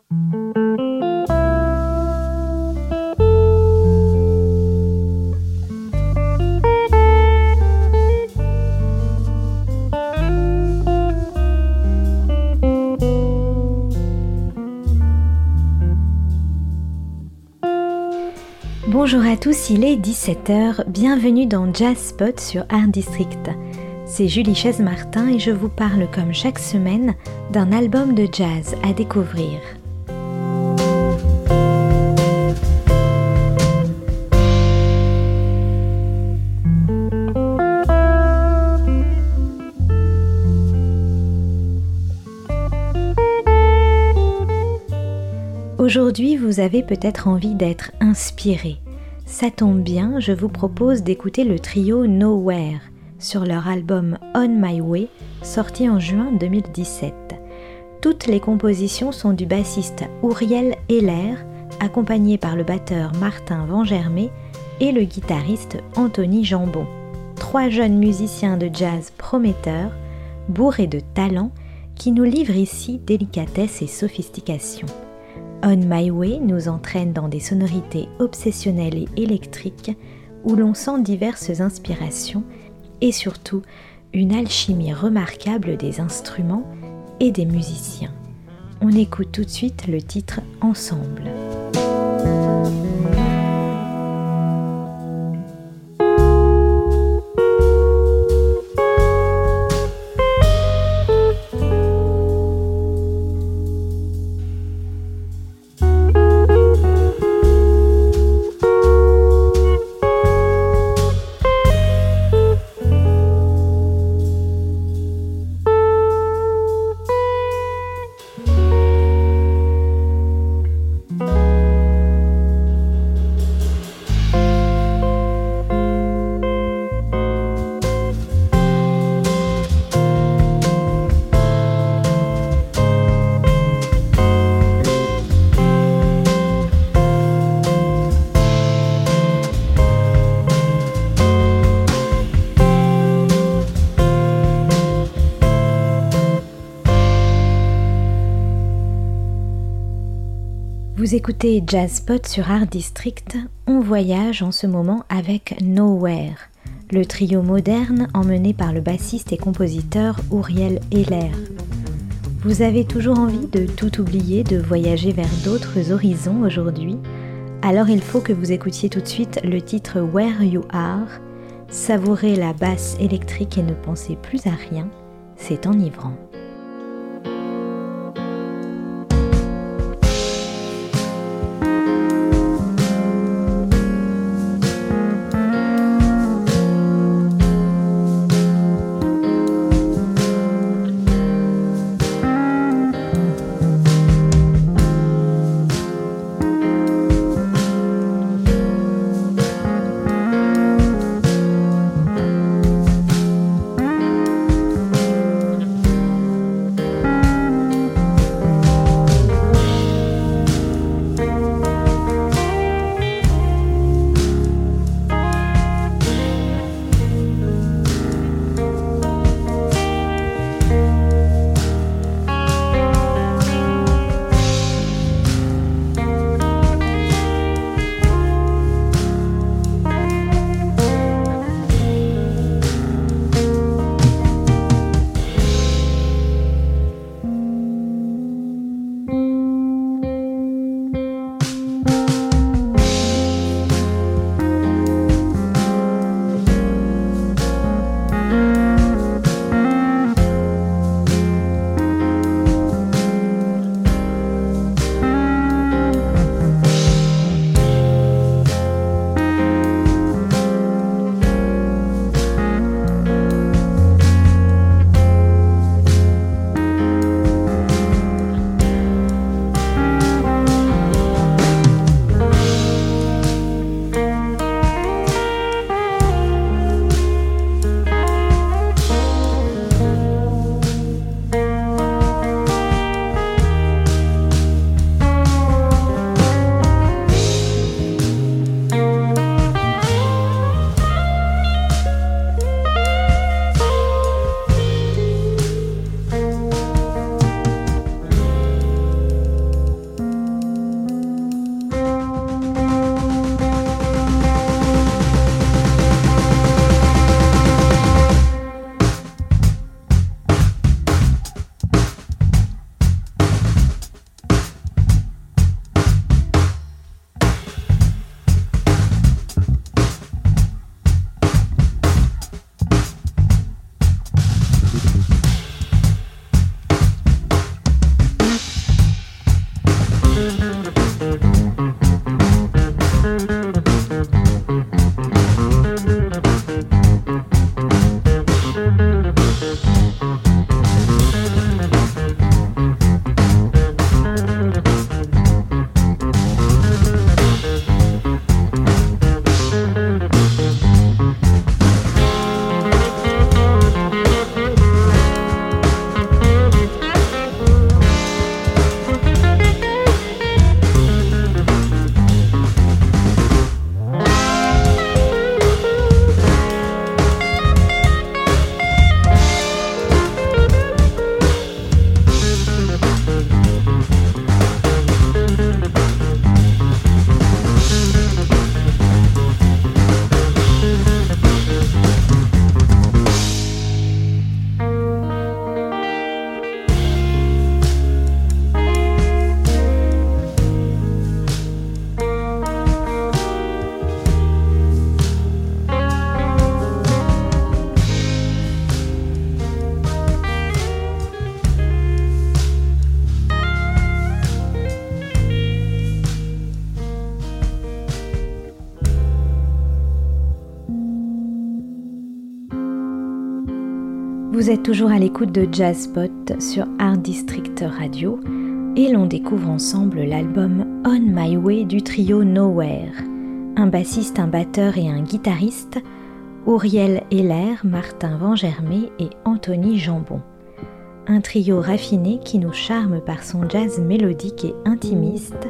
Bonjour à tous, il est 17h, bienvenue dans Jazz Spot sur Art District. C'est Julie Chaise-Martin et je vous parle comme chaque semaine d'un album de jazz à découvrir. Aujourd'hui, vous avez peut-être envie d'être inspiré. Ça tombe bien, je vous propose d'écouter le trio Nowhere sur leur album On My Way, sorti en juin 2017. Toutes les compositions sont du bassiste Ouriel Heller, accompagné par le batteur Martin Vangermé et le guitariste Anthony Jambon. 3 jeunes musiciens de jazz prometteurs, bourrés de talent, qui nous livrent ici délicatesse et sophistication. On My Way nous entraîne dans des sonorités obsessionnelles et électriques où l'on sent diverses inspirations et surtout une alchimie remarquable des instruments et des musiciens. On écoute tout de suite le titre Ensemble. Vous écoutez Jazz Spot sur Art District, on voyage en ce moment avec Nowhere, le trio moderne emmené par le bassiste et compositeur Ouriel Heller. Vous avez toujours envie de tout oublier, de voyager vers d'autres horizons aujourd'hui? Alors il faut que vous écoutiez tout de suite le titre Where You Are, savourez la basse électrique et ne pensez plus à rien, c'est enivrant. Vous êtes toujours à l'écoute de Jazzspot sur Art District Radio et l'on découvre ensemble l'album On My Way du trio Nowhere. Un bassiste, un batteur et un guitariste, Auriel Heller, Martin Vangermé et Anthony Jambon. Un trio raffiné qui nous charme par son jazz mélodique et intimiste.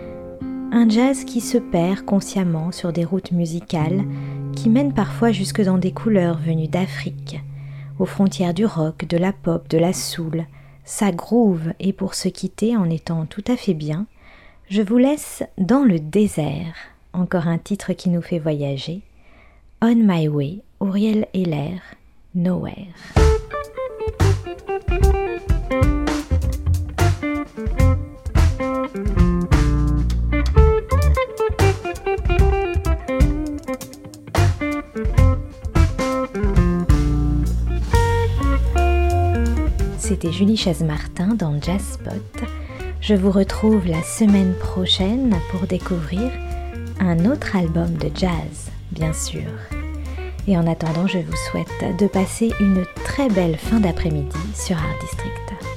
Un jazz qui se perd consciemment sur des routes musicales qui mènent parfois jusque dans des couleurs venues d'Afrique. Aux frontières du rock, de la pop, de la soul, ça groove et pour se quitter en étant tout à fait bien, je vous laisse dans le désert, encore un titre qui nous fait voyager, On My Way, Auriel Heller, Nowhere. C'était Julie Chaise-Martin dans Jazzspot. Je vous retrouve la semaine prochaine pour découvrir un autre album de jazz, bien sûr. Et en attendant, je vous souhaite de passer une très belle fin d'après-midi sur Art District.